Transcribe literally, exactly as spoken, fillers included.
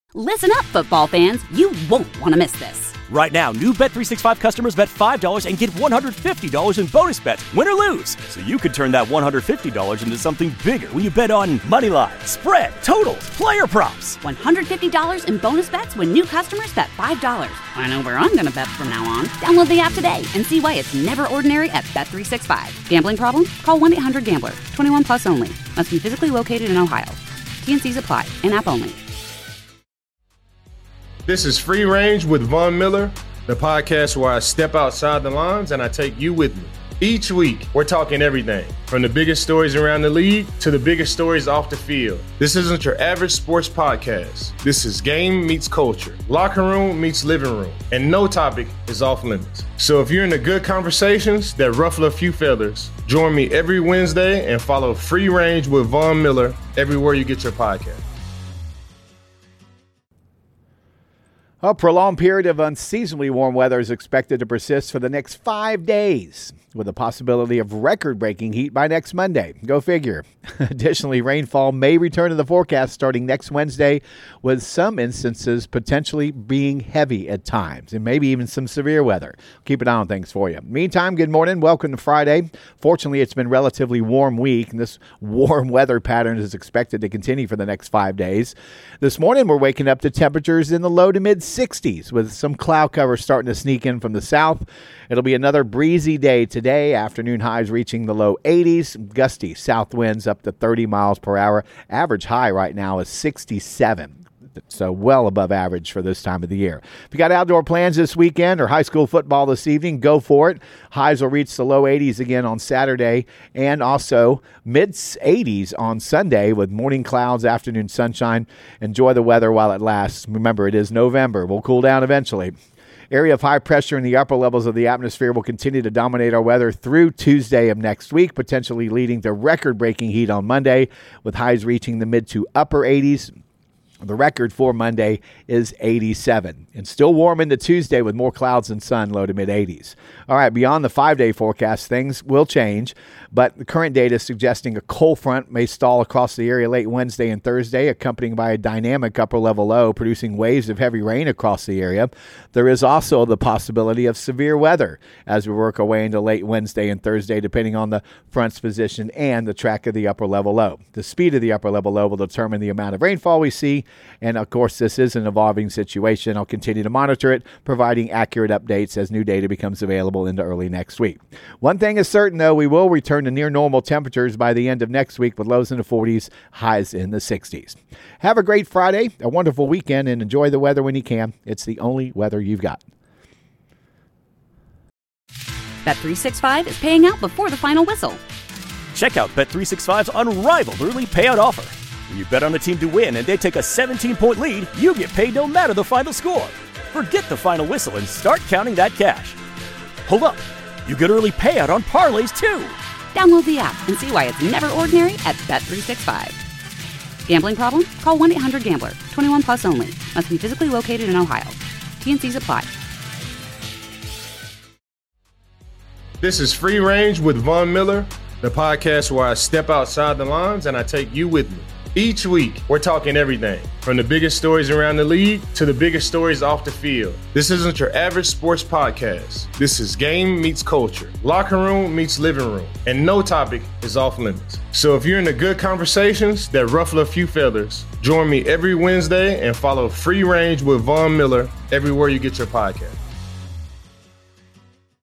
Listen up, football fans. You won't want to miss this. Right now, new Bet three sixty-five customers bet five dollars and get one hundred fifty dollars in bonus bets, win or lose. So you could turn that one hundred fifty dollars into something bigger when you bet on money line, spread, totals, player props. one hundred fifty dollars in bonus bets when new customers bet five dollars. I know where I'm going to bet from now on. Download the app today and see why it's never ordinary at Bet three sixty-five. Gambling problem? Call one eight hundred gambler. twenty-one plus only. Must be physically located in Ohio. T N Cs apply. In-app only. This is Free Range with Von Miller, the podcast where I step outside the lines and I take you with me. Each week, we're talking everything, from the biggest stories around the league to the biggest stories off the field. This isn't your average sports podcast. This is game meets culture, locker room meets living room, and no topic is off limits. So if you're into good conversations that ruffle a few feathers, join me every Wednesday and follow Free Range with Von Miller everywhere you get your podcast. A prolonged period of unseasonably warm weather is expected to persist for the next five days, with a possibility of record-breaking heat by next Monday. Go figure. Additionally, rainfall may return to the forecast starting next Wednesday, with some instances potentially being heavy at times, and maybe even some severe weather. Keep an eye on things for you. Meantime, good morning. Welcome to Friday. Fortunately, it's been a relatively warm week, and this warm weather pattern is expected to continue for the next five days. This morning, we're waking up to temperatures in the low to mid sixties, with some cloud cover starting to sneak in from the south. It'll be another breezy day today. Afternoon highs reaching the low eighties. Gusty south winds up to thirty miles per hour. Average high right now is sixty-seven. So well above average for this time of the year. If you got outdoor plans this weekend or high school football this evening, go for it. Highs will reach the low eighties again on Saturday and also mid eighties on Sunday with morning clouds, afternoon sunshine. Enjoy the weather while it lasts. Remember, it is November. We'll cool down eventually. Area of high pressure in the upper levels of the atmosphere will continue to dominate our weather through Tuesday of next week, potentially leading to record-breaking heat on Monday, with highs reaching the mid to upper eighties. The record for Monday is eighty-seven. And still warm into Tuesday with more clouds and sun, low to mid-eighties. All right, beyond the five-day forecast, things will change. But the current data is suggesting a cold front may stall across the area late Wednesday and Thursday, accompanied by a dynamic upper-level low, producing waves of heavy rain across the area. There is also the possibility of severe weather as we work our way into late Wednesday and Thursday, depending on the front's position and the track of the upper-level low. The speed of the upper-level low will determine the amount of rainfall we see. And, of course, this is an evolving situation. I'll continue to monitor it, providing accurate updates as new data becomes available into early next week. One thing is certain, though, we will return to near normal temperatures by the end of next week with lows in the forties, highs in the sixties. Have a great Friday, a wonderful weekend, and enjoy the weather when you can. It's the only weather you've got. Bet three sixty-five is paying out before the final whistle. Check out Bet three sixty-five's unrivaled early payout offer. When you bet on a team to win and they take a seventeen-point lead, you get paid no matter the final score. Forget the final whistle and start counting that cash. Hold up. You get early payout on parlays, too. Download the app and see why it's never ordinary at Bet three sixty-five. Gambling problem? Call one eight hundred gambler. twenty-one plus only. Must be physically located in Ohio. T N Cs apply. This is Free Range with Von Miller, the podcast where I step outside the lines and I take you with me. Each week, we're talking everything, from the biggest stories around the league to the biggest stories off the field. This isn't your average sports podcast. This is game meets culture, locker room meets living room, and no topic is off limits. So if you're into good conversations that ruffle a few feathers, join me every Wednesday and follow Free Range with Von Miller everywhere you get your podcast.